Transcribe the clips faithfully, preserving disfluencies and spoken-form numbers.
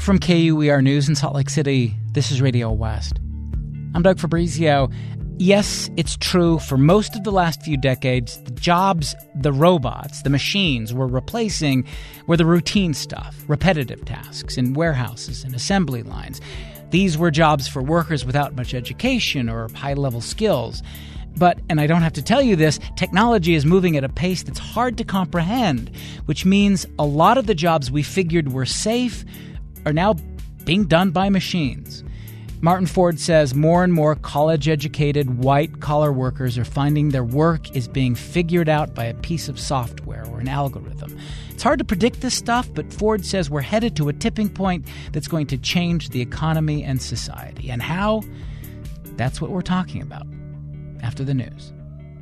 From K U E R News in Salt Lake City, this is Radio West. I'm Doug Fabrizio. Yes, it's true. For most of the last few decades, the jobs, the robots, the machines we're replacing were the routine stuff, repetitive tasks in warehouses and assembly lines. These were jobs for workers without much education or high-level skills. But, and I don't have to tell you this, technology is moving at a pace that's hard to comprehend, which means a lot of the jobs we figured were safe are now being done by machines. Martin Ford says more and more college-educated, white-collar workers are finding their work is being figured out by a piece of software or an algorithm. It's hard to predict this stuff, but Ford says we're headed to a tipping point that's going to change the economy and society. And how? That's what we're talking about after the news.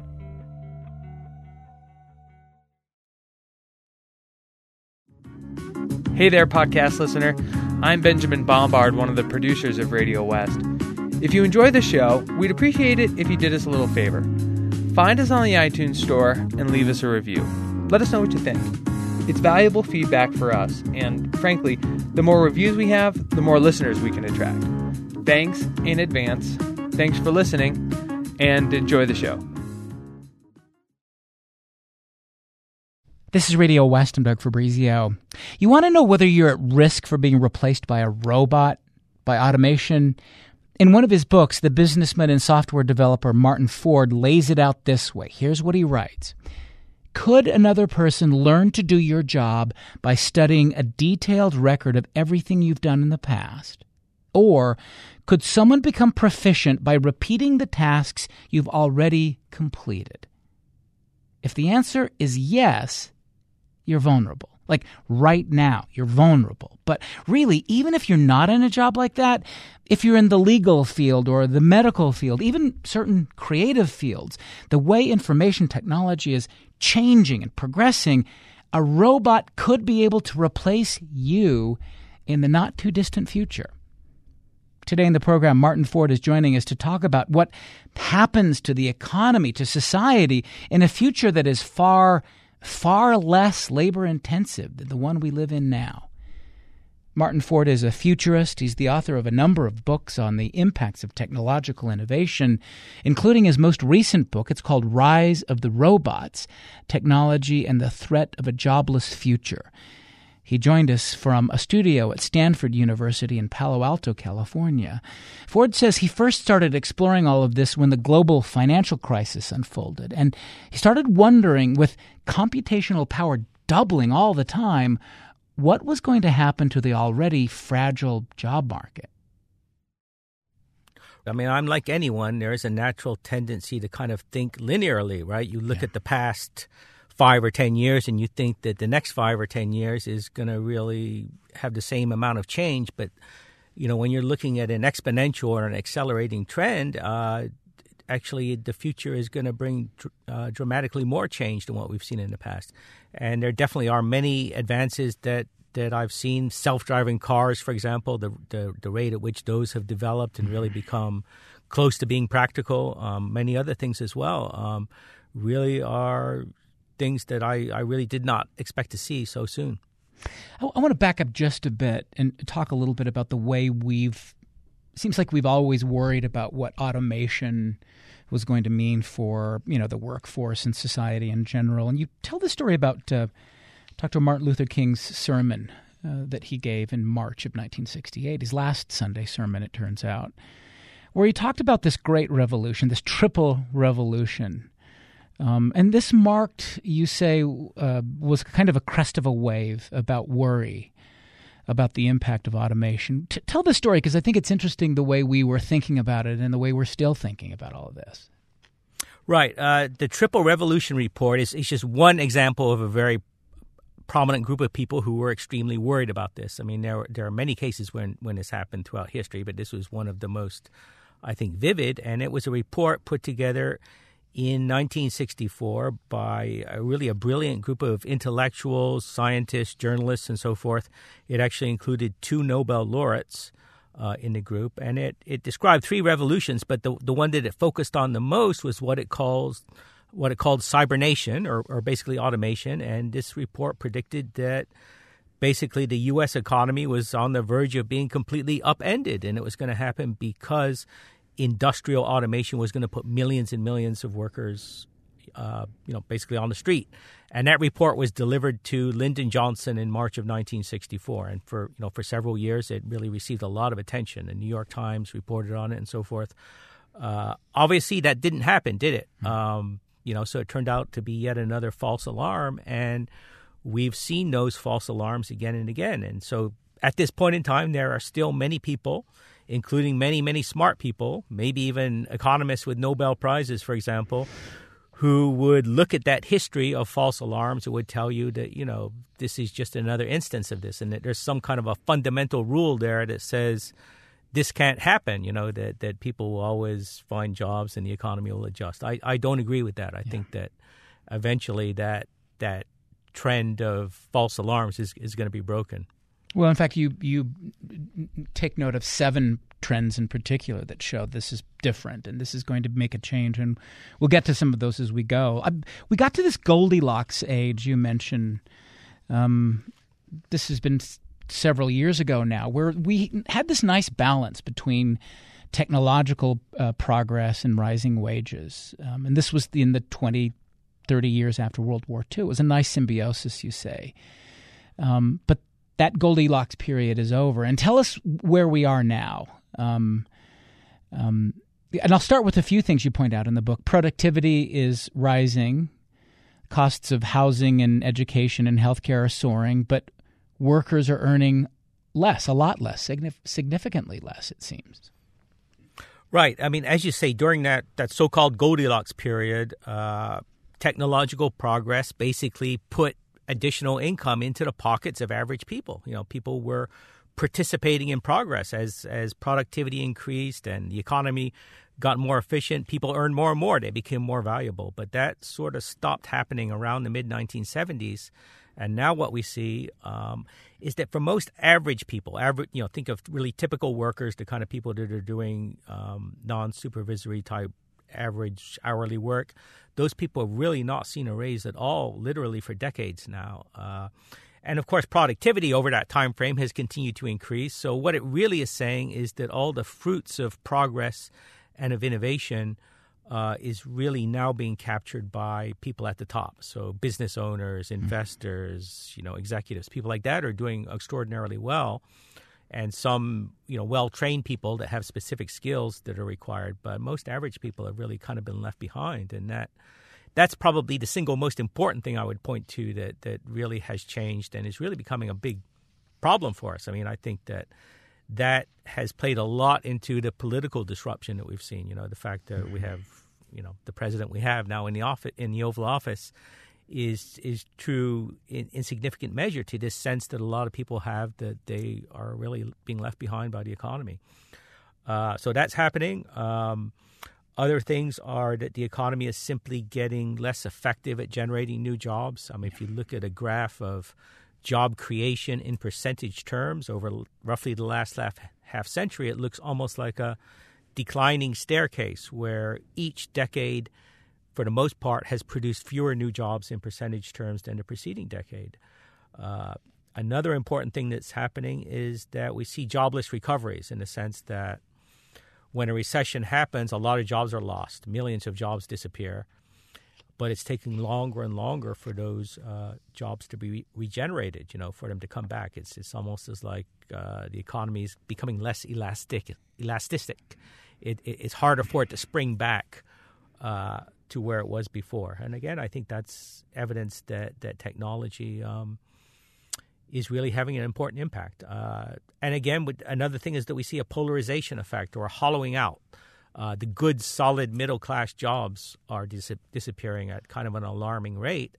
Hey there, podcast listener. I'm Benjamin Bombard, one of the producers of Radio West. If you enjoy the show, we'd appreciate it if you did us a little favor. Find us on the iTunes Store and leave us a review. Let us know what you think. It's valuable feedback for us, and frankly, the more reviews we have, the more listeners we can attract. Thanks in advance. Thanks for listening, and enjoy the show. This is Radio West. I'm Doug Fabrizio. You want to know whether you're at risk for being replaced by a robot, by automation? In one of his books, the businessman and software developer Martin Ford lays it out this way. Here's what he writes. Could another person learn to do your job by studying a detailed record of everything you've done in the past? Or could someone become proficient by repeating the tasks you've already completed? If the answer is yes, you're vulnerable. Like right now, you're vulnerable. But really, even if you're not in a job like that, if you're in the legal field or the medical field, even certain creative fields, the way information technology is changing and progressing, a robot could be able to replace you in the not-too-distant future. Today in the program, Martin Ford is joining us to talk about what happens to the economy, to society, in a future that is far far less labor-intensive than the one we live in now. Martin Ford is a futurist. He's the author of a number of books on the impacts of technological innovation, including his most recent book. It's called Rise of the Robots, Technology and the Threat of a Jobless Future. He joined us from a studio at Stanford University in Palo Alto, California. Ford says he first started exploring all of this when the global financial crisis unfolded. And he started wondering, with computational power doubling all the time, what was going to happen to the already fragile job market. I mean, I'm like anyone. There is a natural tendency to kind of think linearly, right? You look yeah. at the past five or ten years and you think that the next five or ten years is going to really have the same amount of change. But, you know, when you're looking at an exponential or an accelerating trend, uh, actually the future is going to bring uh, dramatically more change than what we've seen in the past. And there definitely are many advances that, that I've seen. Self-driving cars, for example, the, the, the rate at which those have developed and really become close to being practical. Um, many other things as well um, really are things that I, I really did not expect to see so soon. I, I want to back up just a bit and talk a little bit about the way we've – seems like we've always worried about what automation was going to mean for, you know, the workforce and society in general. And you tell the story about uh, Doctor Martin Luther King's sermon uh, that he gave in March of nineteen sixty-eight, his last Sunday sermon, it turns out, where he talked about this great revolution, this triple revolution. Um, and this marked, you say, uh, was kind of a crest of a wave about worry about the impact of automation. T- tell the story, because I think it's interesting the way we were thinking about it and the way we're still thinking about all of this. Right. Uh, the Triple Revolution Report is, is just one example of a very prominent group of people who were extremely worried about this. I mean, there, there are many cases when, when this happened throughout history, but this was one of the most, I think, vivid. And it was a report put together in nineteen sixty-four by a, really a brilliant group of intellectuals, scientists, journalists, and so forth. It actually included two Nobel laureates uh, in the group, and it, it described three revolutions, but the the one that it focused on the most was what it calls what it called cybernation, or, or basically automation. And this report predicted that basically the U S economy was on the verge of being completely upended, and it was going to happen because industrial automation was going to put millions and millions of workers, uh, you know, basically on the street. And that report was delivered to Lyndon Johnson in March of nineteen sixty-four. And for, you know, for several years, it really received a lot of attention. The New York Times reported on it and so forth. Uh, obviously, that didn't happen, did it? Mm-hmm. Um, you know, so it turned out to be yet another false alarm. And we've seen those false alarms again and again. And so at this point in time, there are still many people, including many, many smart people, maybe even economists with Nobel Prizes, for example, who would look at that history of false alarms and would tell you that, you know, this is just another instance of this and that there's some kind of a fundamental rule there that says this can't happen, you know, that, that people will always find jobs and the economy will adjust. I, I don't agree with that. I yeah. think that eventually that that trend of false alarms is, is going to be broken. Well, in fact, you you take note of seven trends in particular that show this is different and this is going to make a change. And we'll get to some of those as we go. I, we got to this Goldilocks age you mentioned. Um, this has been s- several years ago now, where we had this nice balance between technological uh, progress and rising wages. Um, and this was in the twenty, thirty years after World War Two. It was a nice symbiosis, you say. Um, but that Goldilocks period is over. And tell us where we are now. Um, um, and I'll start with a few things you point out in the book. Productivity is rising. Costs of housing and education and healthcare are soaring, but workers are earning less, a lot less, signif- significantly less, it seems. Right. I mean, as you say, during that, that so-called Goldilocks period, uh, technological progress basically put additional income into the pockets of average people. You know, people were participating in progress as as productivity increased and the economy got more efficient. People earned more and more. They became more valuable. But that sort of stopped happening around the mid nineteen seventies. And now what we see um, is that for most average people, average, you know, think of really typical workers, the kind of people that are doing um, non-supervisory type average hourly work, those people have really not seen a raise at all, literally for decades now. Uh, and of course, productivity over that time frame has continued to increase. So what it really is saying is that all the fruits of progress and of innovation uh, is really now being captured by people at the top. So business owners, investors, you know, executives, people like that are doing extraordinarily well. And some, you know, well-trained people that have specific skills that are required. But most average people have really kind of been left behind. And that that's probably the single most important thing I would point to that, that really has changed and is really becoming a big problem for us. I mean, I think that that has played a lot into the political disruption that we've seen. You know, the fact that we have, you know, the president we have now in the office, in the Oval Office is is true in, in significant measure to this sense that a lot of people have that they are really being left behind by the economy. Uh, so that's happening. Um, other things are that the economy is simply getting less effective at generating new jobs. I mean, if you look at a graph of job creation in percentage terms over roughly the last half, half century, it looks almost like a declining staircase where each decade for the most part, has produced fewer new jobs in percentage terms than the preceding decade. Uh, another important thing that's happening is that we see jobless recoveries in the sense that when a recession happens, a lot of jobs are lost. Millions of jobs disappear. But it's taking longer and longer for those uh, jobs to be re- regenerated, you know, for them to come back. It's it's almost as like uh, the economy is becoming less elastic. elastic. It, it, it's harder for it to spring back uh to where it was before. And again, I think that's evidence that, that technology um, is really having an important impact. Uh, and again, with, another thing is that we see a polarization effect or a hollowing out. Uh, the good, solid middle-class jobs are dis- disappearing at kind of an alarming rate.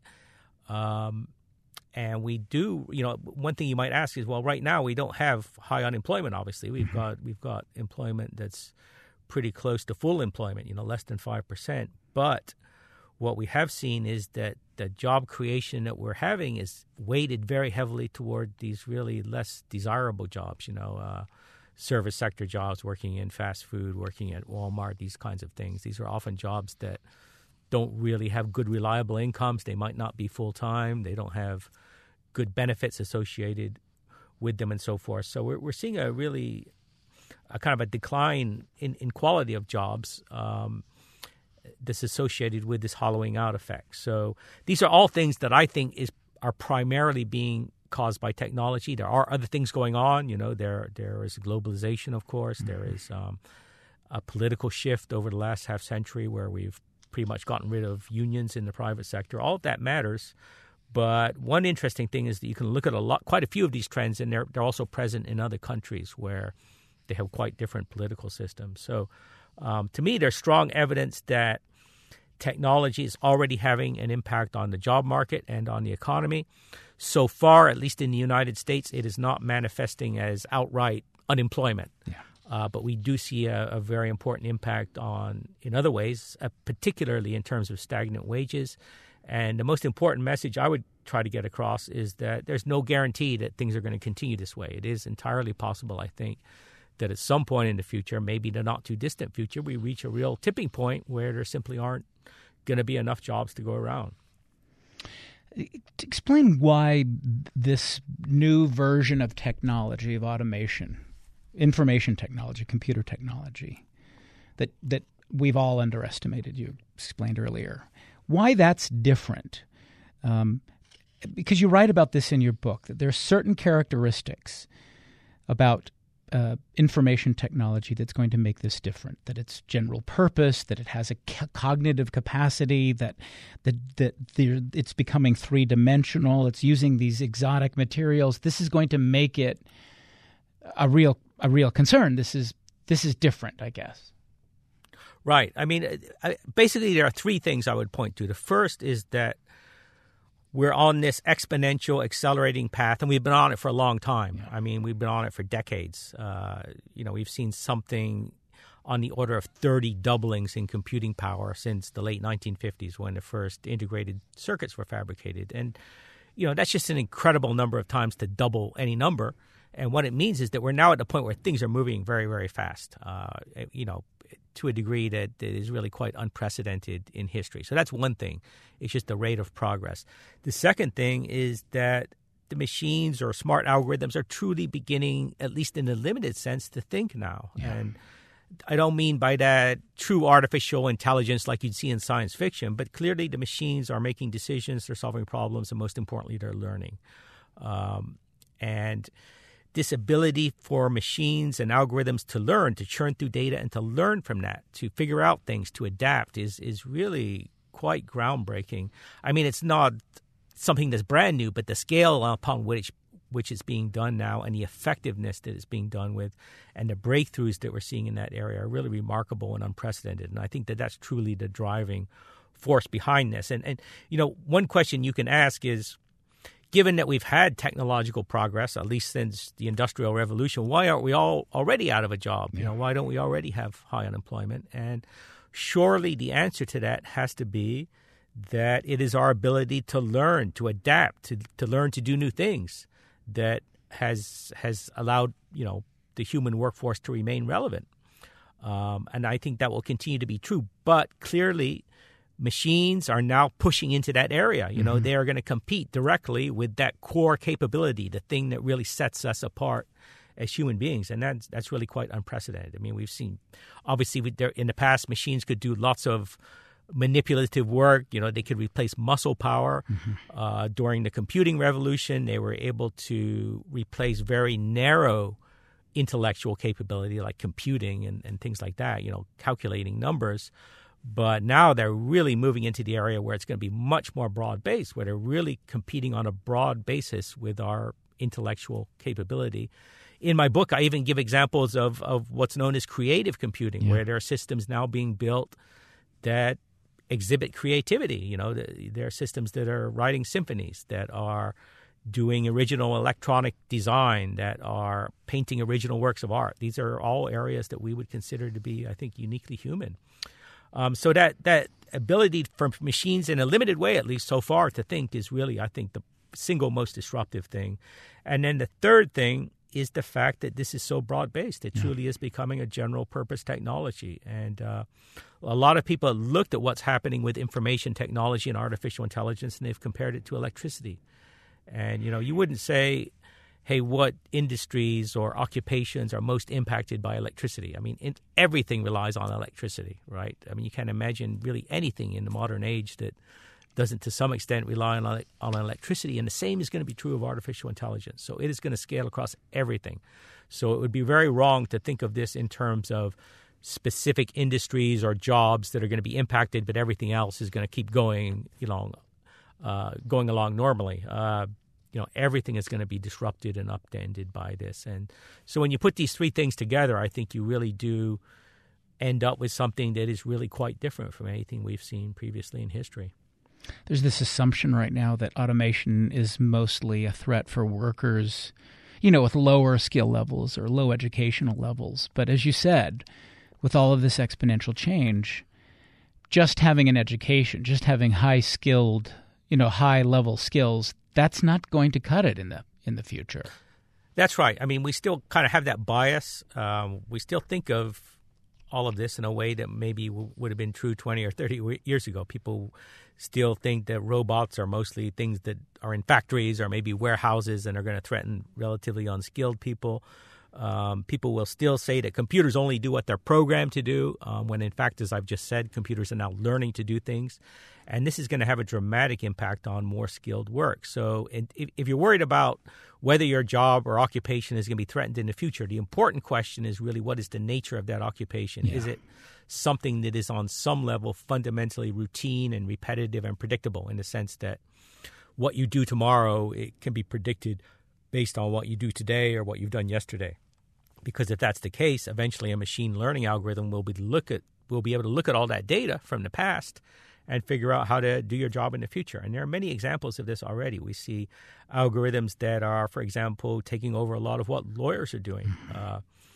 Um, and we do, you know, one thing you might ask is, well, right now we don't have high unemployment, obviously. We've got we've got employment that's pretty close to full employment, you know, less than five percent. But what we have seen is that the job creation that we're having is weighted very heavily toward these really less desirable jobs, you know, uh, service sector jobs, working in fast food, working at Walmart, these kinds of things. These are often jobs that don't really have good, reliable incomes. They might not be full-time. They don't have good benefits associated with them and so forth. So we're we're seeing a really a kind of a decline in, in quality of jobs um, that's associated with this hollowing out effect. So these are all things that I think is are primarily being caused by technology. There are other things going on. You know, there there is globalization, of course. Mm-hmm. There is um, a political shift over the last half century where we've pretty much gotten rid of unions in the private sector. All of that matters. But one interesting thing is that you can look at a lot, quite a few of these trends, and they're they're also present in other countries where they have quite different political systems. So, um, to me, there's strong evidence that technology is already having an impact on the job market and on the economy. So far, at least in the United States, it is not manifesting as outright unemployment. Yeah. Uh, but we do see a, a very important impact on, in other ways, uh, particularly in terms of stagnant wages. And the most important message I would try to get across is that there's no guarantee that things are going to continue this way. It is entirely possible, I think, that at some point in the future, maybe the not too distant future, we reach a real tipping point where there simply aren't going to be enough jobs to go around. Explain why this new version of technology, of automation, information technology, computer technology, that that we've all underestimated, you explained earlier, why that's different. Um, because you write about this in your book, that there are certain characteristics about uh, information technology that's going to make this different, that it's general purpose, that it has a c- cognitive capacity, that that, that it's becoming three-dimensional, it's using these exotic materials. This is going to make it a real a real concern. This is this is different, I guess. Right. I mean, basically, there are three things I would point to. The first is that we're on this exponential accelerating path, and we've been on it for a long time. Yeah. I mean, we've been on it for decades. Uh, you know, we've seen something on the order of thirty doublings in computing power since the late nineteen fifties when the first integrated circuits were fabricated. And, you know, that's just an incredible number of times to double any number. And what it means is that we're now at the point where things are moving very, very fast, uh, you know, to a degree that is really quite unprecedented in history. So that's one thing. It's just the rate of progress. The second thing is that the machines or smart algorithms are truly beginning, at least in a limited sense, to think now. Yeah. And I don't mean by that true artificial intelligence like you'd see in science fiction, but clearly the machines are making decisions, they're solving problems, and most importantly, they're learning. Um, and this ability for machines and algorithms to learn, to churn through data and to learn from that, to figure out things, to adapt is is really quite groundbreaking. I mean, it's not something that's brand new, but the scale upon which which is being done now and the effectiveness that it's being done with and the breakthroughs that we're seeing in that area are really remarkable and unprecedented. And I think that that's truly the driving force behind this. And, and you know, one question you can ask is, given that we've had technological progress, at least since the Industrial Revolution, why aren't we all already out of a job? You know, why don't we already have high unemployment? And surely the answer to that has to be that it is our ability to learn, to adapt, to to learn to do new things that has has allowed, you know, the human workforce to remain relevant. Um, and I think that will continue to be true. But clearly, machines are now pushing into that area. You know, mm-hmm. they are going to compete directly with that core capability, the thing that really sets us apart as human beings. And that's, that's really quite unprecedented. I mean, we've seen, obviously, we, there, in the past, machines could do lots of manipulative work. You know, they could replace muscle power. Mm-hmm. Uh, during the computing revolution, they were able to replace very narrow intellectual capability like computing and, and things like that, you know, calculating numbers. But now they're really moving into the area where it's going to be much more broad-based, where they're really competing on a broad basis with our intellectual capability. In my book, I even give examples of, of what's known as creative computing, yeah. where there are systems now being built that exhibit creativity. You know, there are systems that are writing symphonies, that are doing original electronic design, that are painting original works of art. These are all areas that we would consider to be, I think, uniquely human. Um, so that, that ability for machines, in a limited way at least so far, to think is really, I think, the single most disruptive thing. And then the third thing is the fact that this is so broad-based. It yeah. truly is becoming a general-purpose technology. And uh, a lot of people have looked at what's happening with information technology and artificial intelligence, and they've compared it to electricity. And, you know, you wouldn't say, hey, what industries or occupations are most impacted by electricity? I mean, it, everything relies on electricity, right? I mean, you can't imagine really anything in the modern age that doesn't to some extent rely on, on electricity. And the same is going to be true of artificial intelligence. So it is going to scale across everything. So it would be very wrong to think of this in terms of specific industries or jobs that are going to be impacted, but everything else is going to keep going, you know, uh, going along normally. Uh, You know, everything is going to be disrupted and upended by this. And so when you put these three things together, I think you really do end up with something that is really quite different from anything we've seen previously in history. There's this assumption right now that automation is mostly a threat for workers, you know, with lower skill levels or low educational levels. But as you said, with all of this exponential change, just having an education, just having high-skilled, you know, high-level skills, that's not going to cut it in the in the future. That's right. I mean, we still kind of have that bias. Um, we still think of all of this in a way that maybe w- would have been true twenty or thirty years ago. People still think that robots are mostly things that are in factories or maybe warehouses and are going to threaten relatively unskilled people. Um, people will still say that computers only do what they're programmed to do, um, when in fact, as I've just said, computers are now learning to do things. And this is going to have a dramatic impact on more skilled work. So if, if you're worried about whether your job or occupation is going to be threatened in the future, the important question is really what is the nature of that occupation? Yeah. Is it something that is on some level fundamentally routine and repetitive and predictable in the sense that what you do tomorrow, it can be predicted based on what you do today or what you've done yesterday? Because if that's the case, eventually a machine learning algorithm will be look at will be able to look at all that data from the past and figure out how to do your job in the future. And there are many examples of this already. We see algorithms that are, for example, taking over a lot of what lawyers are doing. Uh,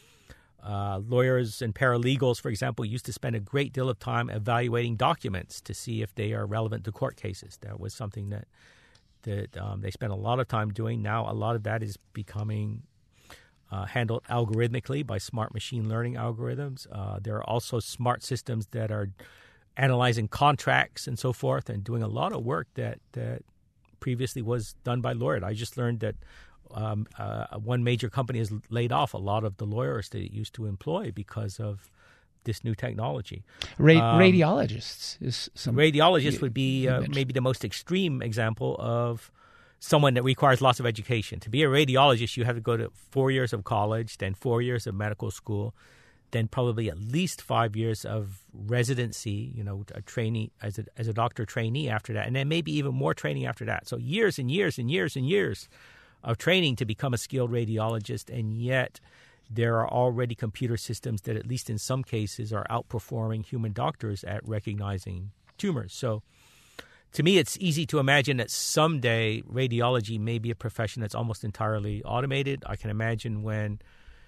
uh, lawyers and paralegals, for example, used to spend a great deal of time evaluating documents to see if they are relevant to court cases. That was something that that um, they spent a lot of time doing. Now a lot of that is becoming uh, handled algorithmically by smart machine learning algorithms. Uh, there are also smart systems that are analyzing contracts and so forth and doing a lot of work that, that previously was done by lawyers. I just learned that um, uh, one major company has laid off a lot of the lawyers that it used to employ because of this new technology. Ra- um, radiologists is some radiologists would be uh, maybe the most extreme example of someone that requires lots of education. To be a radiologist, you have to go to four years of college, then four years of medical school, then probably at least five years of residency, you know, a trainee as a as a doctor trainee after that, and then maybe even more training after that. So years and years and years and years of training to become a skilled radiologist, and yet there are already computer systems that, at least in some cases, are outperforming human doctors at recognizing tumors. So to me, it's easy to imagine that someday radiology may be a profession that's almost entirely automated. I can imagine when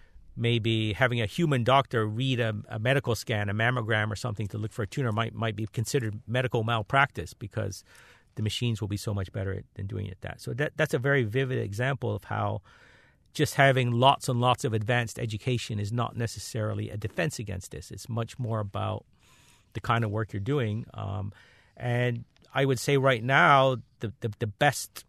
maybe having a human doctor read a, a medical scan, a mammogram or something to look for a tumor might might be considered medical malpractice because the machines will be so much better at, than doing it that. So that that's a very vivid example of how just having lots and lots of advanced education is not necessarily a defense against this. It's much more about the kind of work you're doing. Um, and I would say right now the, the, the best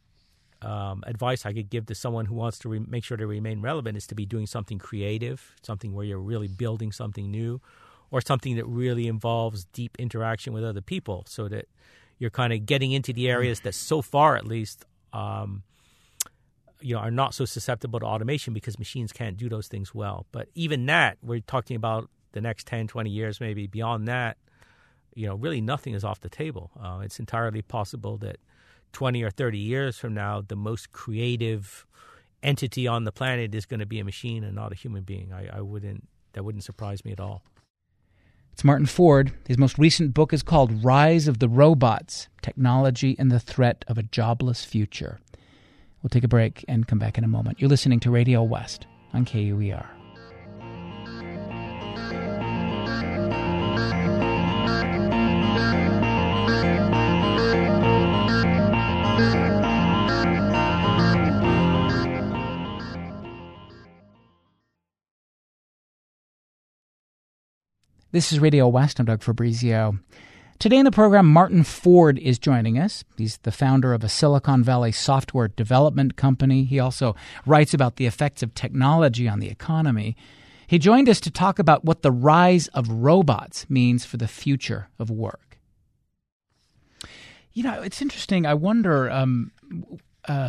um, advice I could give to someone who wants to re- make sure to remain relevant is to be doing something creative, something where you're really building something new, or something that really involves deep interaction with other people so that you're kind of getting into the areas that so far at least um, you know, are not so susceptible to automation because machines can't do those things well. But even that, we're talking about the next ten, twenty years, maybe beyond that, you know, really nothing is off the table. Uh, it's entirely possible that twenty or thirty years from now, the most creative entity on the planet is going to be a machine and not a human being. I, I wouldn't, that wouldn't surprise me at all. It's Martin Ford. His most recent book is called Rise of the Robots, Technology and the Threat of a Jobless Future. We'll take a break and come back in a moment. You're listening to Radio West on K U E R. This is Radio West. I'm Doug Fabrizio. Today in the program, Martin Ford is joining us. He's the founder of a Silicon Valley software development company. He also writes about the effects of technology on the economy. He joined us to talk about what the rise of robots means for the future of work. You know, it's interesting. I wonder, um, uh,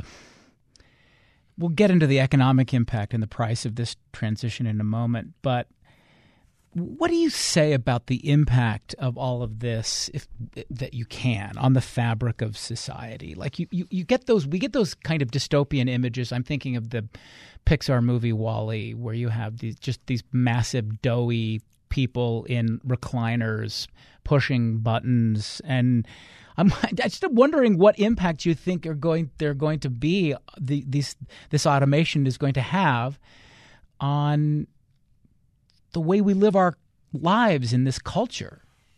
we'll get into the economic impact and the price of this transition in a moment, but what do you say about the impact of all of this, if that you can, on the fabric of society? Like you, you, you get those, we get those kind of dystopian images. I'm thinking of the Pixar movie WALL-E, where you have these just these massive doughy people in recliners pushing buttons, and I'm I just wondering what impact you think are going they're going to be the these this automation is going to have on the way we live our lives in this culture.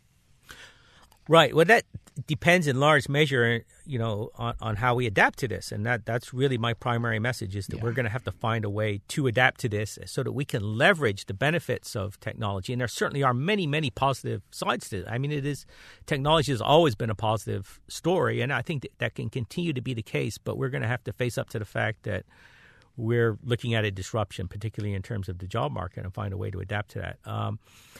Right. Well, that depends in large measure, you know, on, on how we adapt to this. And that that's really my primary message, is that yeah. we're going to have to find a way to adapt to this so that we can leverage the benefits of technology. And there certainly are many, many positive sides to it. I mean, it is technology has always been a positive story, and I think that, that can continue to be the case. But we're going to have to face up to the fact that we're looking at a disruption, particularly in terms of the job market, and find a way to adapt to that. Um,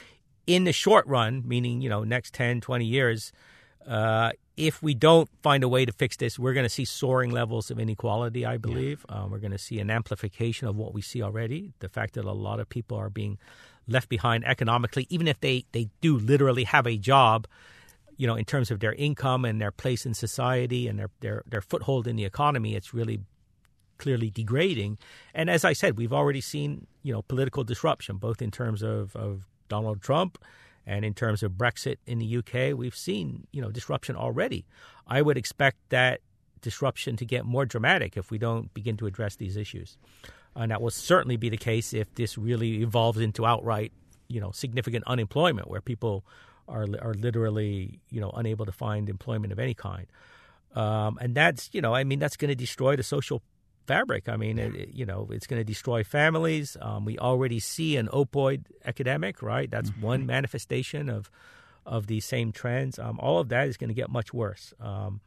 in the short run, meaning, you know, next ten, twenty years, uh, if we don't find a way to fix this, we're going to see soaring levels of inequality, I believe. Yeah. Um, we're going to see an amplification of what we see already, the fact that a lot of people are being left behind economically, even if they, they do literally have a job, you know, in terms of their income and their place in society and their, their, their foothold in the economy. It's really clearly degrading. And as I said, we've already seen, you know, political disruption, both in terms of, of Donald Trump and in terms of Brexit in the U K. We've seen, you know, disruption already. I would expect that disruption to get more dramatic if we don't begin to address these issues. And that will certainly be the case if this really evolves into outright, you know, significant unemployment, where people are are literally, you know, unable to find employment of any kind. Um, and that's, you know, I mean, that's going to destroy the social fabric. I mean, it, you know, it's going to destroy families. Um, we already see an opioid epidemic, right? That's mm-hmm. one manifestation of of these same trends. Um, all of that is going to get much worse. Um,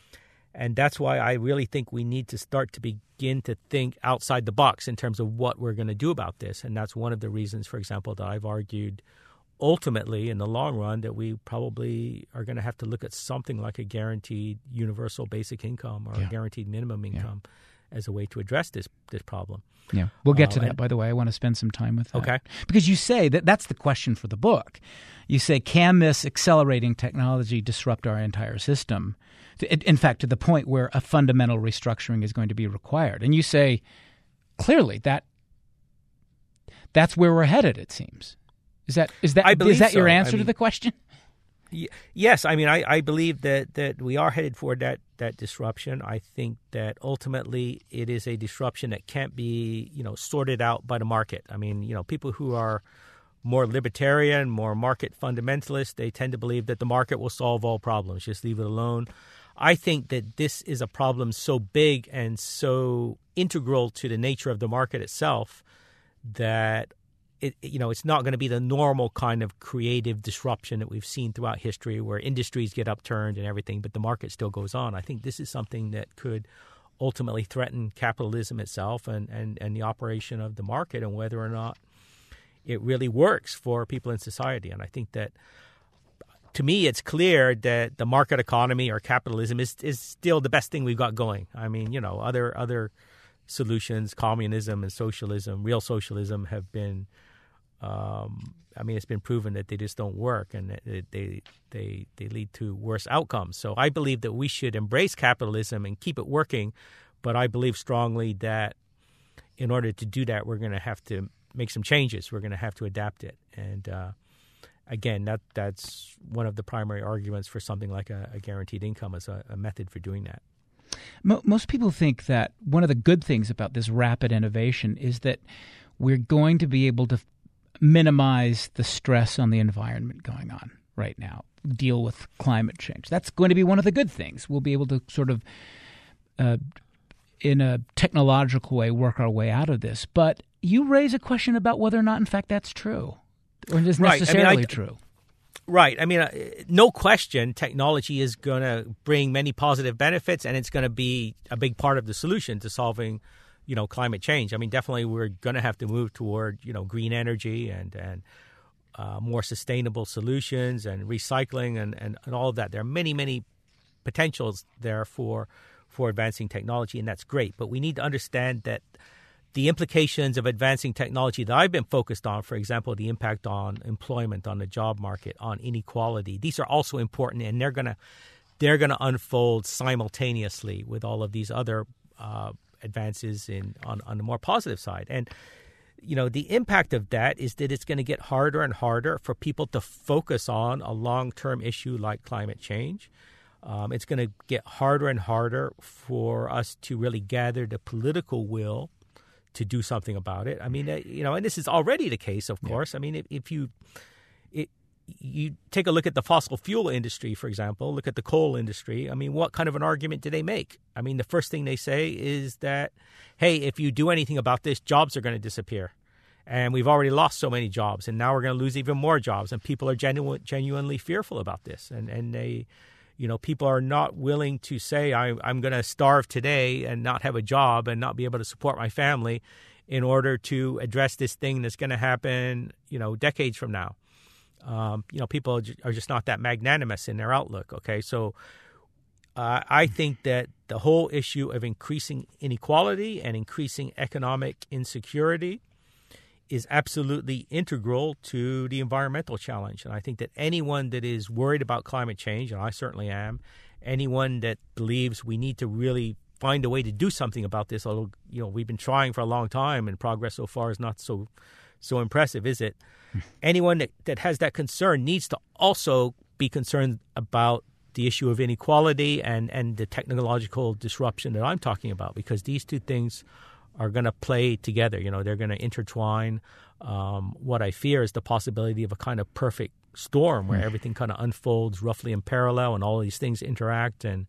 and that's why I really think we need to start to begin to think outside the box in terms of what we're going to do about this. And that's one of the reasons, for example, that I've argued ultimately in the long run that we probably are going to have to look at something like a guaranteed universal basic income or yeah. a guaranteed minimum income. Yeah. as a way to address this this problem. Yeah, we'll get to uh, that, and, by the way. I want to spend some time with that. Okay. Because you say that that's the question for the book. You say, can this accelerating technology disrupt our entire system? In fact, to the point where a fundamental restructuring is going to be required. And you say, clearly, that that's where we're headed, it seems. Is that is that, I believe is that so. your answer I mean, to the question? Yes, I mean, I, I believe that, that we are headed for that, that disruption. I think that ultimately it is a disruption that can't be, you know, sorted out by the market. I mean, you know, people who are more libertarian, more market fundamentalist, they tend to believe that the market will solve all problems. Just leave it alone. I think that this is a problem so big and so integral to the nature of the market itself that It, you know, it's not going to be the normal kind of creative disruption that we've seen throughout history where industries get upturned and everything, but the market still goes on. I think this is something that could ultimately threaten capitalism itself and, and, and the operation of the market and whether or not it really works for people in society. And I think that, to me, it's clear that the market economy or capitalism is, is still the best thing we've got going. I mean, you know, other other solutions, communism and socialism, real socialism, have been Um, I mean, it's been proven that they just don't work and that they they they lead to worse outcomes. So I believe that we should embrace capitalism and keep it working, but I believe strongly that in order to do that, we're going to have to make some changes. We're going to have to adapt it. And uh, again, that that's one of the primary arguments for something like a, a guaranteed income as a, a method for doing that. Most people think that one of the good things about this rapid innovation is that we're going to be able to minimize the stress on the environment going on right now, deal with climate change. That's going to be one of the good things. We'll be able to sort of, uh, in a technological way, work our way out of this. But you raise a question about whether or not, in fact, that's true or is right. necessarily I mean, I, true. Right. I mean, uh, no question, technology is going to bring many positive benefits, and it's going to be a big part of the solution to solving, you know, climate change. I mean, definitely we're going to have to move toward, you know, green energy and and uh, more sustainable solutions and recycling and, and, and all of that. There are many, many potentials there for for advancing technology, and that's great. But we need to understand that the implications of advancing technology that I've been focused on, for example, the impact on employment, on the job market, on inequality, these are also important, and they're going to they're going to unfold simultaneously with all of these other uh, advances in on, on the more positive side. And you know, the impact of that is that it's going to get harder and harder for people to focus on a long-term issue like climate change. Um, it's going to get harder and harder for us to really gather the political will to do something about it. I mean, uh, you know, and this is already the case, of course. Yeah. I mean, if, if you it, you take a look at the fossil fuel industry, for example, look at the coal industry. I mean, what kind of an argument do they make? I mean, the first thing they say is that, hey, if you do anything about this, jobs are going to disappear. And we've already lost so many jobs, and now we're going to lose even more jobs. And people are genu- genuinely fearful about this. And, and they, you know, people are not willing to say, I, I'm going to starve today and not have a job and not be able to support my family in order to address this thing that's going to happen, you know, decades from now. Um, you know, people are just not that magnanimous in their outlook. Okay, so uh, I think that the whole issue of increasing inequality and increasing economic insecurity is absolutely integral to the environmental challenge. And I think that anyone that is worried about climate change, and I certainly am, anyone that believes we need to really find a way to do something about this, although, you know, we've been trying for a long time and progress so far is not so so impressive, is it? Anyone that, that has that concern needs to also be concerned about the issue of inequality and, and the technological disruption that I'm talking about, because these two things are going to play together. You know, they're going to intertwine. Um, what I fear is the possibility of a kind of perfect storm where mm. everything kind of unfolds roughly in parallel, and all these things interact and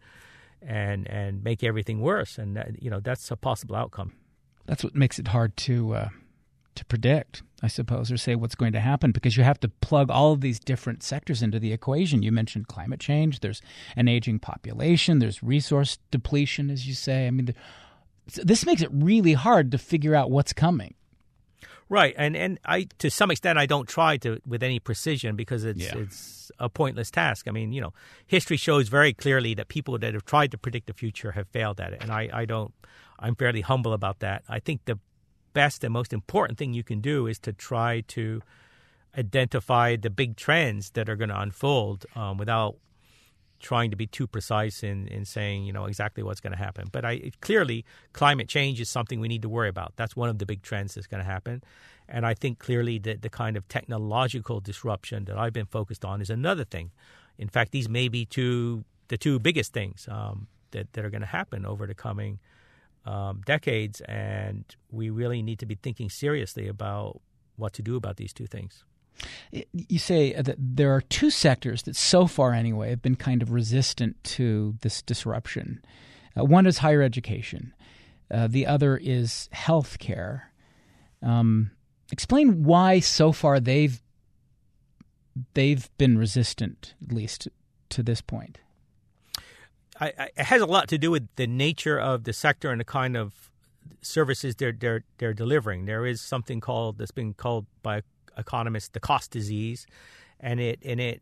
and and make everything worse. And that, you know, that's a possible outcome. That's what makes it hard to uh, to predict, I suppose, or say what's going to happen, because you have to plug all of these different sectors into the equation. You mentioned climate change. There's an aging population. There's resource depletion, as you say. I mean, the, this makes it really hard to figure out what's coming. Right, and and I to some extent I don't try to with any precision, because it's yeah. it's a pointless task. I mean, you know, history shows very clearly that people that have tried to predict the future have failed at it, and I, I don't. I'm fairly humble about that. I think the best and most important thing you can do is to try to identify the big trends that are going to unfold um, without trying to be too precise in, in saying, you know, exactly what's going to happen. But I clearly, climate change is something we need to worry about. That's one of the big trends that's going to happen. And I think clearly that the kind of technological disruption that I've been focused on is another thing. In fact, these may be two the two biggest things um, that, that are going to happen over the coming um, decades. And we really need to be thinking seriously about what to do about these two things. You say that there are two sectors that so far anyway have been kind of resistant to this disruption. Uh, one is higher education. Uh, the other is healthcare. Um, explain why so far they've they've been resistant, at least to this point. I, I, it has a lot to do with the nature of the sector and the kind of services they're they're they're delivering. There is something called that's been called by economists the cost disease, and it and it,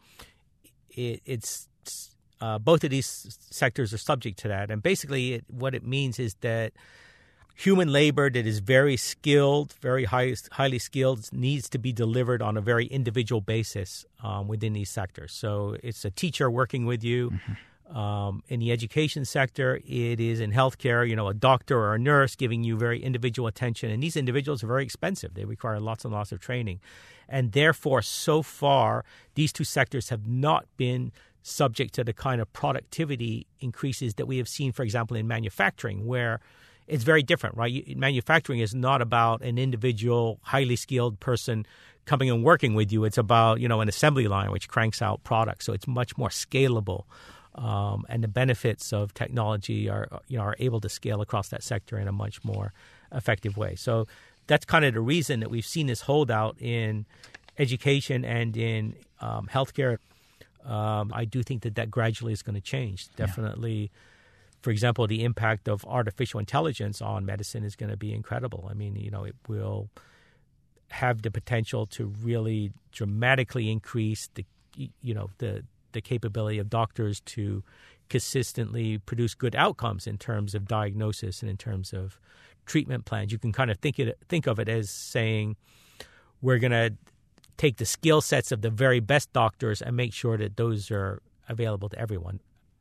it it's uh, both of these sectors are subject to that. And basically, it, what it means is that human labor that is very skilled, very high, highly skilled, needs to be delivered on a very individual basis um, within these sectors. So it's a teacher working with you. Mm-hmm. Um, in the education sector, it is in healthcare, you know, a doctor or a nurse giving you very individual attention. And these individuals are very expensive. They require lots and lots of training. And therefore, so far, these two sectors have not been subject to the kind of productivity increases that we have seen, for example, in manufacturing, where it's very different, right? Manufacturing is not about an individual, highly skilled person coming and working with you. It's about, you know, an assembly line which cranks out products. So it's much more scalable. Um, and the benefits of technology are, you know, are able to scale across that sector in a much more effective way. So that's kind of the reason that we've seen this holdout in education and in um, healthcare, um, I do think that that gradually is going to change. Definitely, yeah. For example, the impact of artificial intelligence on medicine is going to be incredible. I mean, you know, it will have the potential to really dramatically increase the, you know, the the capability of doctors to consistently produce good outcomes in terms of diagnosis and in terms of treatment plans. You can kind of think it think of it as saying we're going to take the skill sets of the very best doctors and make sure that those are available to everyone.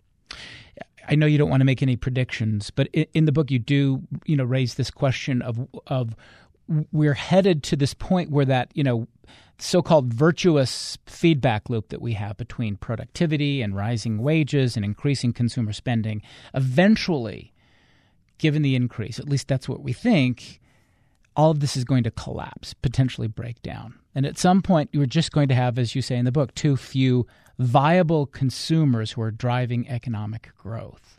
I know you don't want to make any predictions, but in the book you do, you know, raise this question of of we're headed to this point where that, you know, so-called virtuous feedback loop that we have between productivity and rising wages and increasing consumer spending, eventually, given the increase, at least that's what we think, all of this is going to collapse, potentially break down. And at some point, you're just going to have, as you say in the book, too few viable consumers who are driving economic growth.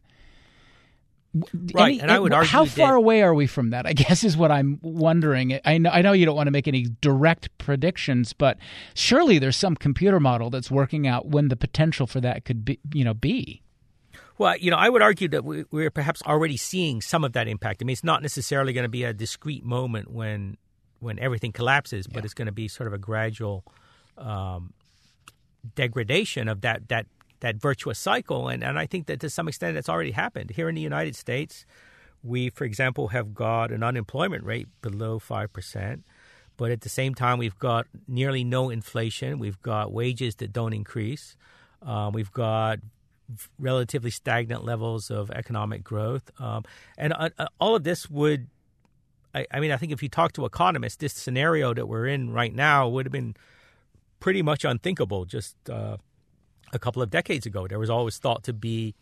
Right, Any, and I would argue how far that, away are we from that? I guess is what I'm wondering. I know, I know you don't want to make any direct predictions, but surely there's some computer model that's working out when the potential for that could be, you know, be. Well, you know, I would argue that we, we're perhaps already seeing some of that impact. I mean, it's not necessarily going to be a discrete moment when when everything collapses, but yeah. It's going to be sort of a gradual um, degradation of that that. that virtuous cycle. And, and I think that to some extent it's already happened. Here in the United States, we, for example, have got an unemployment rate below five percent. But at the same time, we've got nearly no inflation. We've got wages that don't increase. Uh, we've got relatively stagnant levels of economic growth. Um, and uh, all of this would, I, I mean, I think if you talk to economists, this scenario that we're in right now would have been pretty much unthinkable just uh a couple of decades ago. There was always thought to be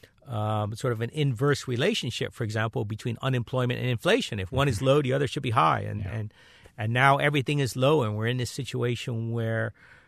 um, sort of an inverse relationship, for example, between unemployment and inflation. If one is low, the other should be high. And yeah. and and now everything is low, and we're in this situation where,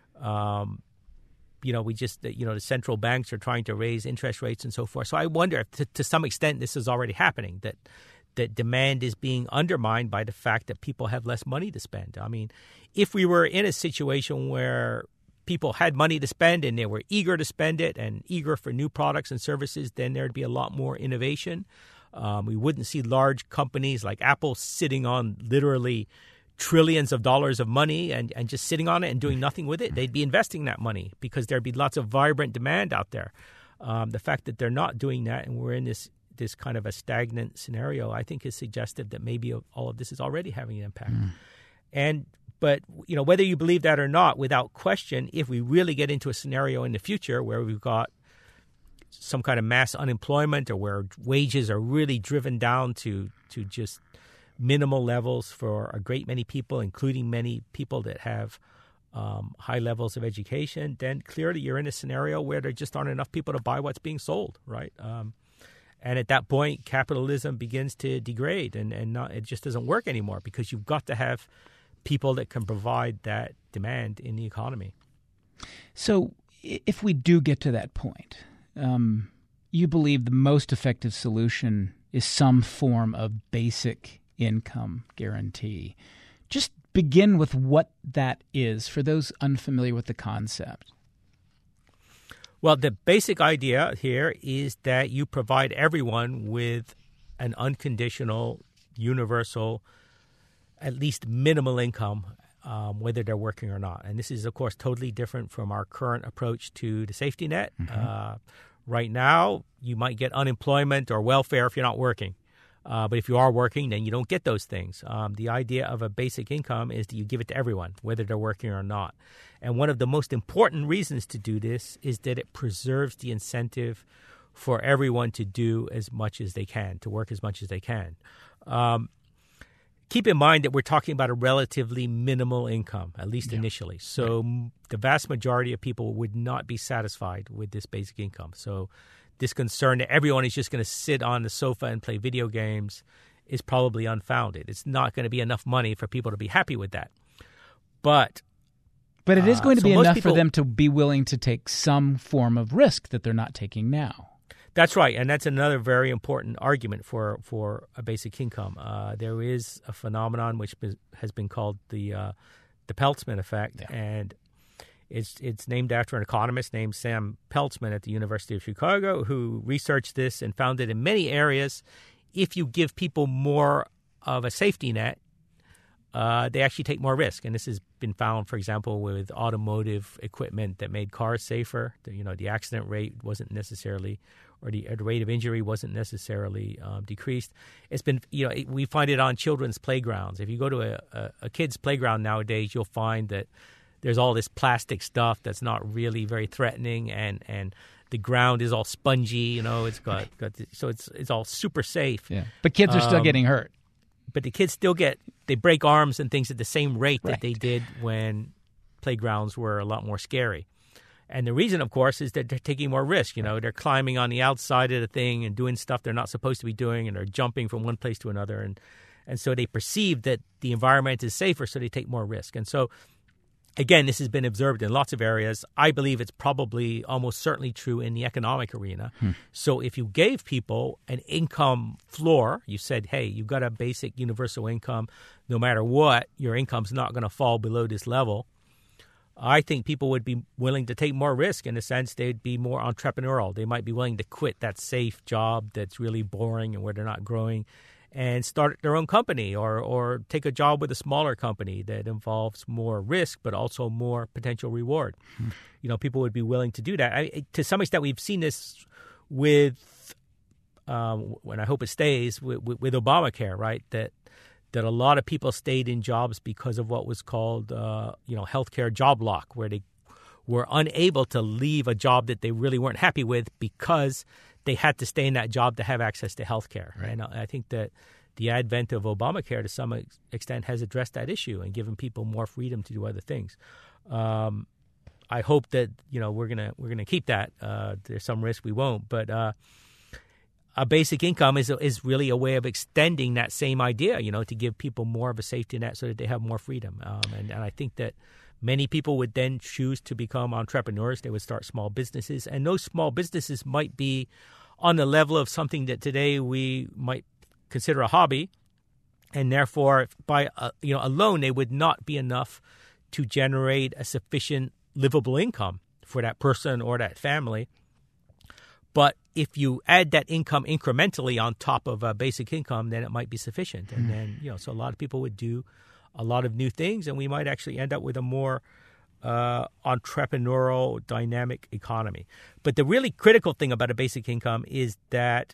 um, you know, we just, you know, the central banks are trying to raise interest rates and so forth. So I wonder if to, to some extent this is already happening, that that demand is being undermined by the fact that people have less money to spend. I mean, if we were in a situation where people had money to spend and they were eager to spend it and eager for new products and services, then there'd be a lot more innovation. Um, we wouldn't see large companies like Apple sitting on literally trillions of dollars of money and, and just sitting on it and doing nothing with it. They'd be investing that money because there'd be lots of vibrant demand out there. Um, the fact that they're not doing that and we're in this this kind of a stagnant scenario, I think is suggestive that maybe all of this is already having an impact. Mm. And But, you know, whether you believe that or not, without question, if we really get into a scenario in the future where we've got some kind of mass unemployment or where wages are really driven down to, to just minimal levels for a great many people, including many people that have um, high levels of education, then clearly you're in a scenario where there just aren't enough people to buy what's being sold, right? Um, and at that point, capitalism begins to degrade and, and not, it just doesn't work anymore because you've got to have people that can provide that demand in the economy. So if we do get to that point, um, you believe the most effective solution is some form of basic income guarantee. Just begin with what that is for those unfamiliar with the concept. Well, the basic idea here is that you provide everyone with an unconditional, universal, at least minimal income, um, whether they're working or not. And this is, of course, totally different from our current approach to the safety net. Mm-hmm. Uh, right now, you might get unemployment or welfare if you're not working. Uh, but if you are working, then you don't get those things. Um, the idea of a basic income is that you give it to everyone, whether they're working or not. And one of the most important reasons to do this is that it preserves the incentive for everyone to do as much as they can, to work as much as they can. Um, keep in mind that we're talking about a relatively minimal income, at least yeah. initially. So right. the vast majority of people would not be satisfied with this basic income. So this concern that everyone is just going to sit on the sofa and play video games is probably unfounded. It's not going to be enough money for people to be happy with that. But but it is going to uh, be so enough people, for them to be willing to take some form of risk that they're not taking now. That's right, and that's another very important argument for, for a basic income. Uh, there is a phenomenon which has been called the uh, the Peltzman effect, Yeah. and it's it's named after an economist named Sam Peltzman at the University of Chicago, who researched this and found that in many areas, if you give people more of a safety net, uh, they actually take more risk. And this has been found, for example, with automotive equipment that made cars safer. The, you know, the accident rate wasn't necessarily, or the, or the rate of injury wasn't necessarily um, decreased. It's been, you know, it, we find it on children's playgrounds. If you go to a, a, a kid's playground nowadays, you'll find that there's all this plastic stuff that's not really very threatening, and, and the ground is all spongy. You know, it's got, got the, so it's it's all super safe. Yeah. But kids are still Um, getting hurt. But the kids still get, they break arms and things at the same rate Right. that they did when playgrounds were a lot more scary. And the reason, of course, is that they're taking more risk. You know, they're climbing on the outside of the thing and doing stuff they're not supposed to be doing, and they're jumping from one place to another. And, and so they perceive that the environment is safer, so they take more risk. And so, again, this has been observed in lots of areas. I believe it's probably almost certainly true in the economic arena. Hmm. So if you gave people an income floor, you said, hey, you've got a basic universal income. No matter what, your income's not going to fall below this level. I think people would be willing to take more risk. In the sense, they'd be more entrepreneurial. They might be willing to quit that safe job that's really boring and where they're not growing, and start their own company, or or take a job with a smaller company that involves more risk but also more potential reward. Hmm. You know, people would be willing to do that. I, to some extent, we've seen this with, um, and I hope it stays, with, with, with Obamacare, right? That that a lot of people stayed in jobs because of what was called, uh, you know, healthcare job lock, where they were unable to leave a job that they really weren't happy with because they had to stay in that job to have access to health care. Right. And I think that the advent of Obamacare to some extent has addressed that issue and given people more freedom to do other things. Um, I hope that, you know, we're gonna we're gonna keep that. Uh, there's some risk we won't, but uh, a basic income is is really a way of extending that same idea. You know, to give people more of a safety net so that they have more freedom. Um, and, and I think that many people would then choose to become entrepreneurs. They would start small businesses, and those small businesses might be on the level of something that today we might consider a hobby, and therefore, by uh, you know alone, they would not be enough to generate a sufficient livable income for that person or that family. But if you add that income incrementally on top of a basic income, then it might be sufficient. And then, you know, so a lot of people would do a lot of new things, and we might actually end up with a more uh, entrepreneurial, dynamic economy. But the really critical thing about a basic income is that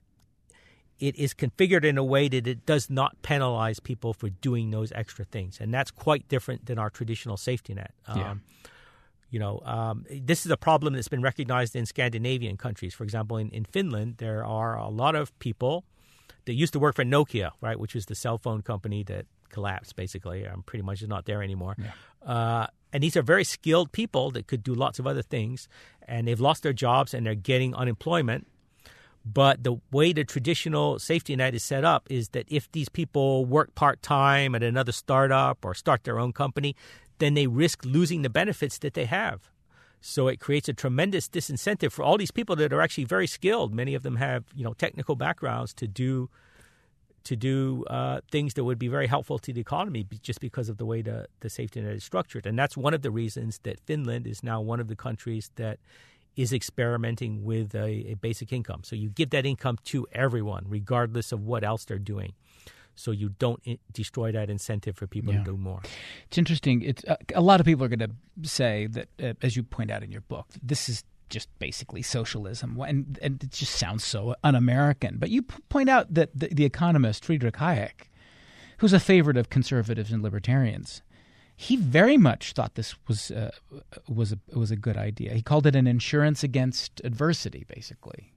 it is configured in a way that it does not penalize people for doing those extra things. And that's quite different than our traditional safety net. Um, yeah. You know, um, this is a problem that's been recognized in Scandinavian countries. For example, in, in Finland, there are a lot of people that used to work for Nokia, right, which was the cell phone company that collapsed, basically. I'm pretty much not there anymore. Yeah. Uh, and these are very skilled people that could do lots of other things, and they've lost their jobs and they're getting unemployment. But the way the traditional safety net is set up is that if these people work part-time at another startup or start their own company, then they risk losing the benefits that they have. So it creates a tremendous disincentive for all these people that are actually very skilled. Many of them have, you know, technical backgrounds to do to do uh, things that would be very helpful to the economy just because of the way the, the safety net is structured. And that's one of the reasons that Finland is now one of the countries that is experimenting with a, a basic income. So you give that income to everyone, regardless of what else they're doing. So you don't I- destroy that incentive for people yeah. to do more. It's interesting. It's uh, a lot of people are going to say that, uh, as you point out in your book, this is just basically socialism, and, and it just sounds so un-American. But you p- point out that the, the economist Friedrich Hayek, who's a favorite of conservatives and libertarians, he very much thought this was uh, was a was a good idea. He called it an insurance against adversity, basically.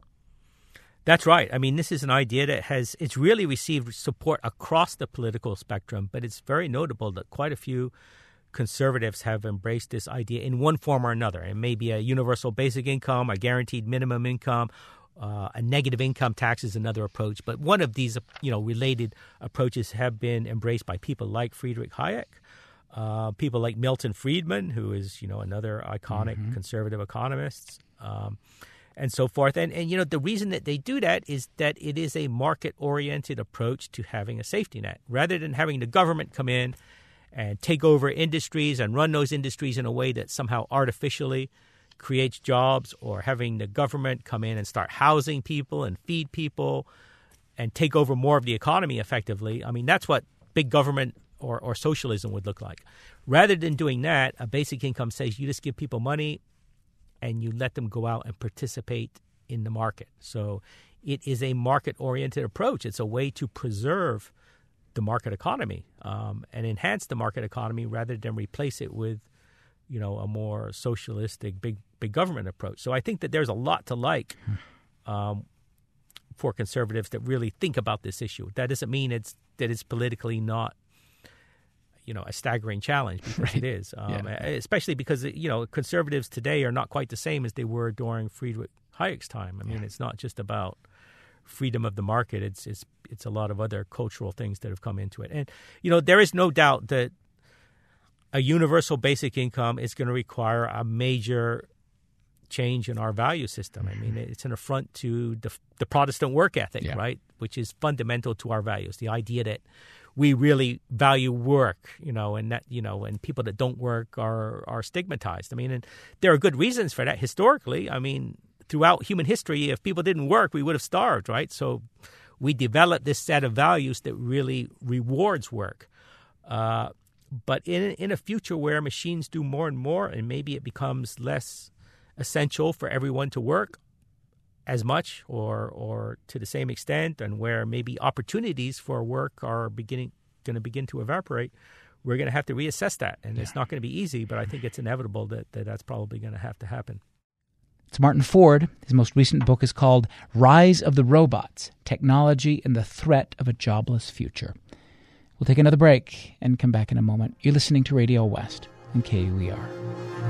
That's right. I mean, this is an idea that has it's really received support across the political spectrum, but it's very notable that quite a few conservatives have embraced this idea in one form or another. It may be a universal basic income, a guaranteed minimum income, uh, a negative income tax is another approach. But one of these, you know, related approaches have been embraced by people like Friedrich Hayek, uh, people like Milton Friedman, who is, you know, another iconic mm-hmm. conservative economist. Um, and so forth. And, and, you know, the reason that they do that is that it is a market-oriented approach to having a safety net. Rather than having the government come in and take over industries and run those industries in a way that somehow artificially creates jobs, or having the government come in and start housing people and feed people and take over more of the economy effectively. I mean, that's what big government or, or socialism would look like. Rather than doing that, a basic income says you just give people money and you let them go out and participate in the market. So it is a market-oriented approach. It's a way to preserve the market economy um, and enhance the market economy rather than replace it with, you know, a more socialistic big big government approach. So I think that there's a lot to like um, for conservatives that really think about this issue. That doesn't mean it's that it's politically not, you know, a staggering challenge, because right. it is, um, yeah. especially because, you know, conservatives today are not quite the same as they were during Friedrich Hayek's time. I mean, yeah. it's not just about freedom of the market. It's it's it's a lot of other cultural things that have come into it. And, you know, there is no doubt that a universal basic income is going to require a major change in our value system. I mean, it's an affront to the, the Protestant work ethic, yeah. right, which is fundamental to our values. The idea that we really value work, you know, and that, you know, and people that don't work are are stigmatized. I mean, and there are good reasons for that historically. I mean, throughout human history, if people didn't work, we would have starved, right? So we developed this set of values that really rewards work. Uh, but in in a future where machines do more and more, and maybe it becomes less essential for everyone to work as much or or to the same extent, and where maybe opportunities for work are beginning going to begin to evaporate, we're going to have to reassess that. And yeah. it's not going to be easy, but I think it's inevitable that, that that's probably going to have to happen. It's Martin Ford. His most recent book is called Rise of the Robots, Technology and the Threat of a Jobless Future. We'll take another break and come back in a moment. You're listening to Radio West and K U E R.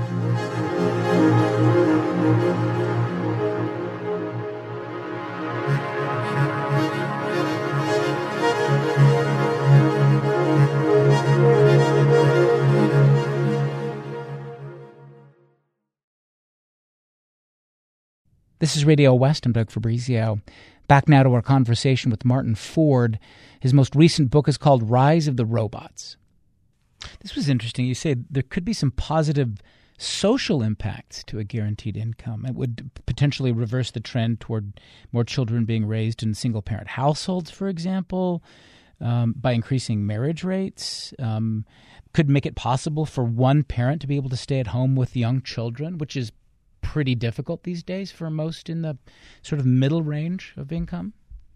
This is Radio West. I'm Doug Fabrizio. Back now to our conversation with Martin Ford. His most recent book is called Rise of the Robots. This was interesting. You say there could be some positive social impacts to a guaranteed income. It would potentially reverse the trend toward more children being raised in single-parent households, for example, um, by increasing marriage rates. Um, could make it possible for one parent to be able to stay at home with young children, which is pretty difficult these days for most in the sort of middle range of income.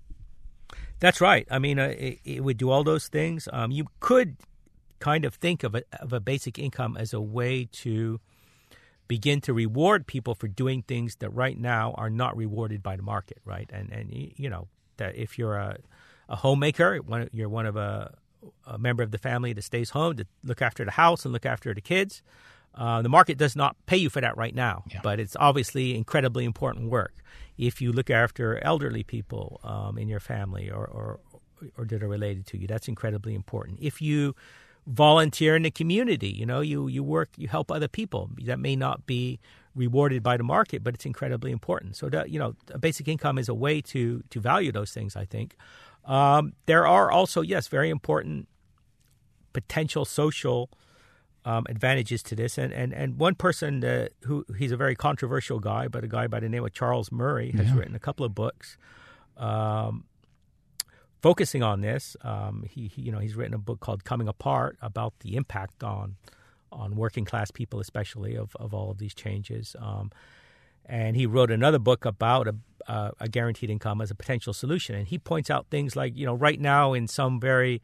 That's right. I mean, uh, it, it would do all those things. Um, you could kind of think of a, of a basic income as a way to begin to reward people for doing things that right now are not rewarded by the market, right? And, and you know, that if you're a, a homemaker, one, you're one of a, a member of the family that stays home to look after the house and look after the kids, Uh, the market does not pay you for that right now, yeah. but it's obviously incredibly important work. If you look after elderly people um, in your family or, or or that are related to you, that's incredibly important. If you volunteer in the community, you know, you, you work, you help other people, that may not be rewarded by the market, but it's incredibly important. So, that, you know, a basic income is a way to to value those things, I think. Um, there are also, yes, very important potential social Um, advantages to this. And, and, and one person uh, who he's a very controversial guy, but a guy by the name of Charles Murray has yeah. written a couple of books um, focusing on this. Um, he, he, you know, he's written a book called Coming Apart about the impact on on working class people, especially of, of all of these changes. Um, and he wrote another book about a, uh, a guaranteed income as a potential solution. And he points out things like, you know, right now in some very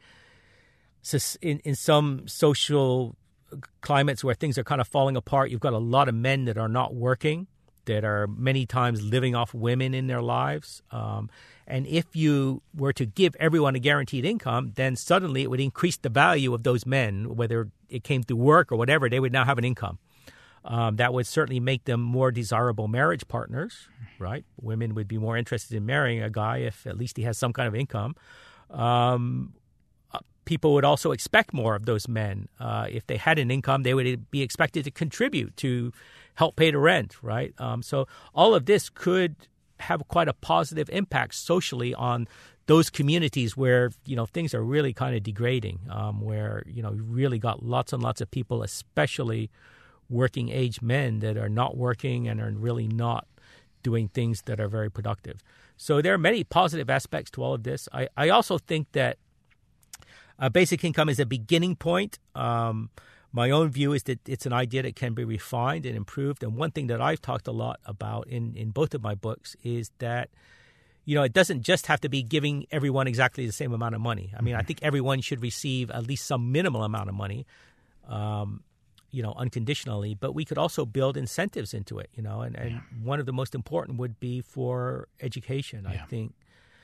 in, in some social climates where things are kind of falling apart, you've got a lot of men that are not working, that are many times living off women in their lives. Um, and if you were to give everyone a guaranteed income, then suddenly it would increase the value of those men, whether it came through work or whatever, they would now have an income. Um, that would certainly make them more desirable marriage partners, right? Women would be more interested in marrying a guy if at least he has some kind of income. Um People would also expect more of those men. Uh, if they had an income, they would be expected to contribute to help pay the rent, right? Um, so all of this could have quite a positive impact socially on those communities where, you know, things are really kind of degrading, um, where, you know, you really got lots and lots of people, especially working age men, that are not working and are really not doing things that are very productive. So there are many positive aspects to all of this. I, I also think that uh, basic income is a beginning point. Um, my own view is that it's an idea that can be refined and improved. And one thing that I've talked a lot about in, in both of my books is that, you know, it doesn't just have to be giving everyone exactly the same amount of money. I mean, I think everyone should receive at least some minimal amount of money, um, you know, unconditionally. But we could also build incentives into it, you know, and, and yeah. one of the most important would be for education, yeah. I think.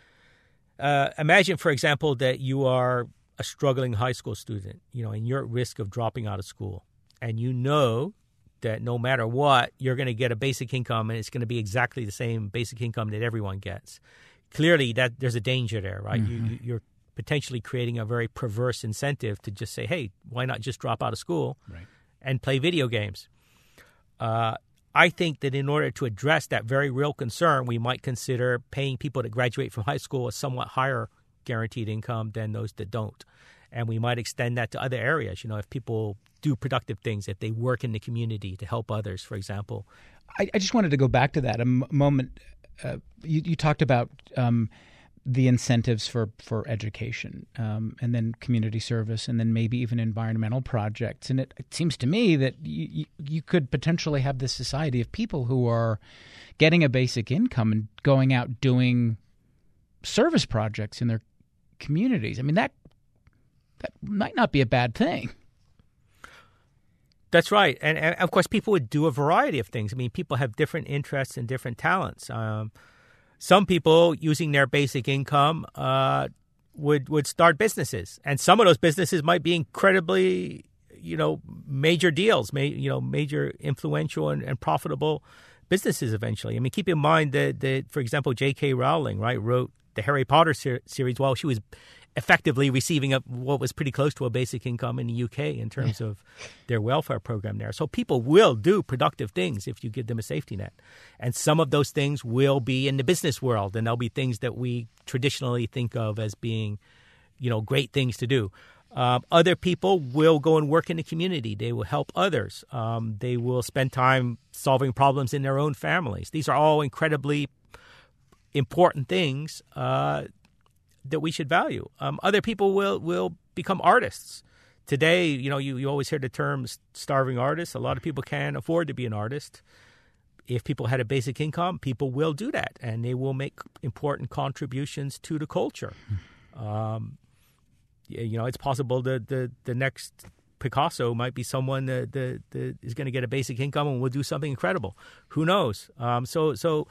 Uh, imagine, for example, that you are a struggling high school student, you know, and you're at risk of dropping out of school. And you know that no matter what, you're going to get a basic income, and it's going to be exactly the same basic income that everyone gets. Clearly, that there's a danger there, right? Mm-hmm. You, you're potentially creating a very perverse incentive to just say, hey, why not just drop out of school right. and play video games? Uh, I think that in order to address that very real concern, we might consider paying people that graduate from high school a somewhat higher guaranteed income than those that don't. And we might extend that to other areas. You know, if people do productive things, if they work in the community to help others, for example. I, I just wanted to go back to that a m- moment. Uh, you, you talked about um, the incentives for, for education um, and then community service and then maybe even environmental projects. And it, it seems to me that you, you could potentially have this society of people who are getting a basic income and going out doing service projects in their communities. I mean, that that might not be a bad thing. That's right. And, and, of course, people would do a variety of things. I mean, people have different interests and different talents. Um, some people, using their basic income, uh, would, would start businesses. And some of those businesses might be incredibly, you know, major deals, may, you know, major influential and, and profitable businesses eventually. I mean, keep in mind that, that for example, J K Rowling, right, wrote the Harry Potter ser- series while she was effectively receiving a, what was pretty close to a basic income in the U K in terms of their welfare program there. So people will do productive things if you give them a safety net. And some of those things will be in the business world, and they'll be things that we traditionally think of as being, you know, great things to do. Um, other people will go and work in the community. They will help others. Um, they will spend time solving problems in their own families. These are all incredibly important things uh, that we should value. Um, other people will, will become artists. Today, you know, you, you always hear the term starving artists. A lot of people can't afford to be an artist. If people had a basic income, people will do that, and they will make important contributions to the culture. Um, you know, it's possible that the, the next Picasso might be someone that, that, that is going to get a basic income and will do something incredible. Who knows? Um, so so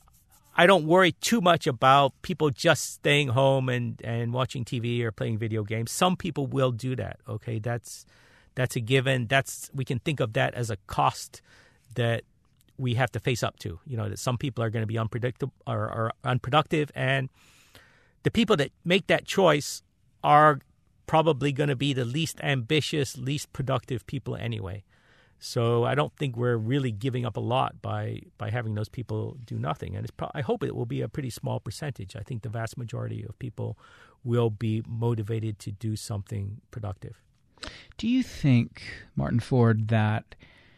I don't worry too much about people just staying home and, and watching T V or playing video games. Some people will do that, okay? That's that's a given. That's we can think of that as a cost that we have to face up to. You know, that some people are going to be unpredictable or, or unproductive, and the people that make that choice are probably going to be the least ambitious, least productive people anyway. So I don't think we're really giving up a lot by, by having those people do nothing. And it's pro- I hope it will be a pretty small percentage. I think the vast majority of people will be motivated to do something productive. Do you think, Martin Ford, that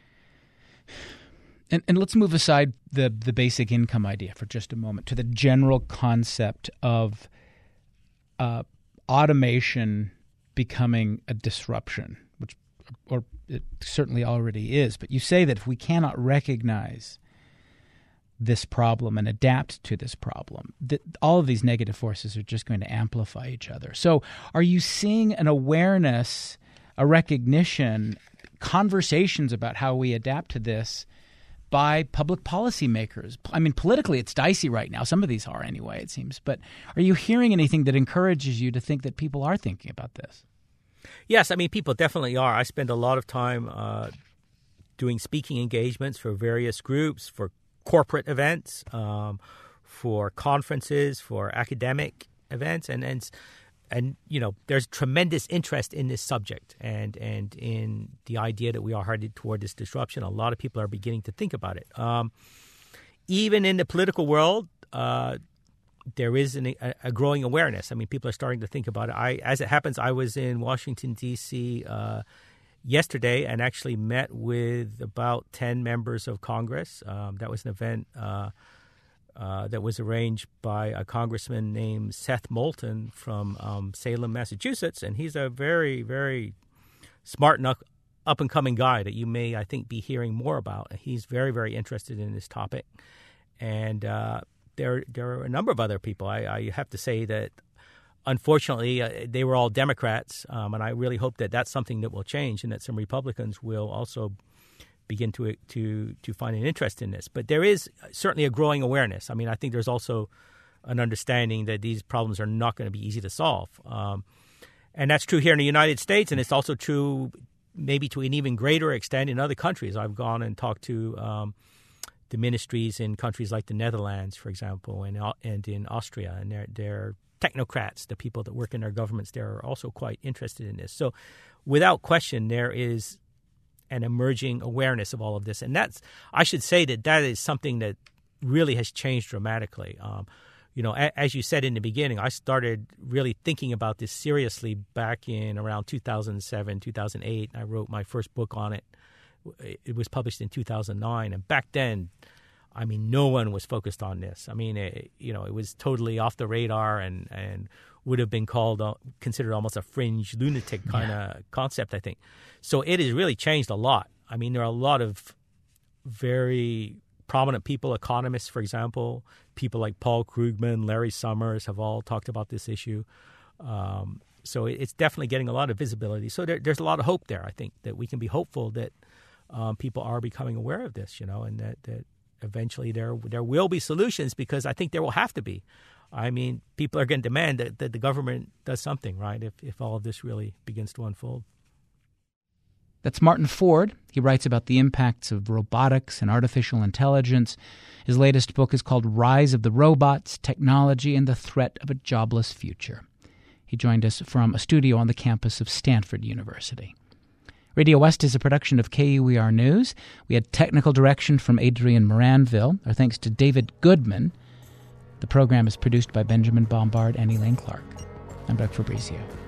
and, and let's move aside the, the basic income idea for just a moment to the general concept of uh, automation becoming a disruption, which or it certainly already is. But you say that if we cannot recognize this problem and adapt to this problem, that all of these negative forces are just going to amplify each other. So are you seeing an awareness, a recognition, conversations about how we adapt to this by public policymakers? I mean, politically, it's dicey right now. Some of these are anyway, it seems. But are you hearing anything that encourages you to think that people are thinking about this? Yes, I mean, people definitely are. I spend a lot of time uh, doing speaking engagements for various groups, for corporate events, um, for conferences, for academic events, and and and you know, there's tremendous interest in this subject and and in the idea that we are headed toward this disruption. A lot of people are beginning to think about it. Um, even in the political world, uh, there is an, a, a growing awareness. I mean, people are starting to think about it. I, as it happens, I was in Washington, D C uh, yesterday and actually met with about ten members of Congress. Um, that was an event uh, uh, that was arranged by a congressman named Seth Moulton from um, Salem, Massachusetts. And he's a very, very smart and up-and-coming guy that you may, I think, be hearing more about. He's very, very interested in this topic. And uh, there, there are a number of other people. I, I have to say that, unfortunately, uh, they were all Democrats, um, and I really hope that that's something that will change and that some Republicans will also begin to to to find an interest in this. But there is certainly a growing awareness. I mean, I think there's also an understanding that these problems are not going to be easy to solve. Um, and that's true here in the United States, and it's also true maybe to an even greater extent in other countries. I've gone and talked to um, the ministries in countries like the Netherlands, for example, and, and in Austria, and they're, they're technocrats, the people that work in their governments there, are also quite interested in this. So without question, there is an emerging awareness of all of this. And that's, I should say that that is something that really has changed dramatically. Um, you know, a, as you said in the beginning, I started really thinking about this seriously back in around two thousand seven, two thousand eight. I wrote my first book on it. It was published in two thousand nine. And back then, I mean, no one was focused on this. I mean, it, you know, it was totally off the radar and, and would have been called, uh, considered almost a fringe lunatic kind of yeah. concept, I think. So it has really changed a lot. I mean, there are a lot of very prominent people, economists, for example, people like Paul Krugman, Larry Summers have all talked about this issue. Um, so it, it's definitely getting a lot of visibility. So there, there's a lot of hope there, I think, that we can be hopeful that um, people are becoming aware of this, you know, and that, that eventually there there will be solutions, because I think there will have to be. I mean, people are going to demand that, that the government does something, right, if, if all of this really begins to unfold. That's Martin Ford. He writes about the impacts of robotics and artificial intelligence. His latest book is called Rise of the Robots, Technology and the Threat of a Jobless Future. He joined us from a studio on the campus of Stanford University. Radio West is a production of K U E R News. We had technical direction from Adrian Moranville. Our thanks to David Goodman. The program is produced by Benjamin Bombard and Elaine Clark. I'm Doug Fabrizio.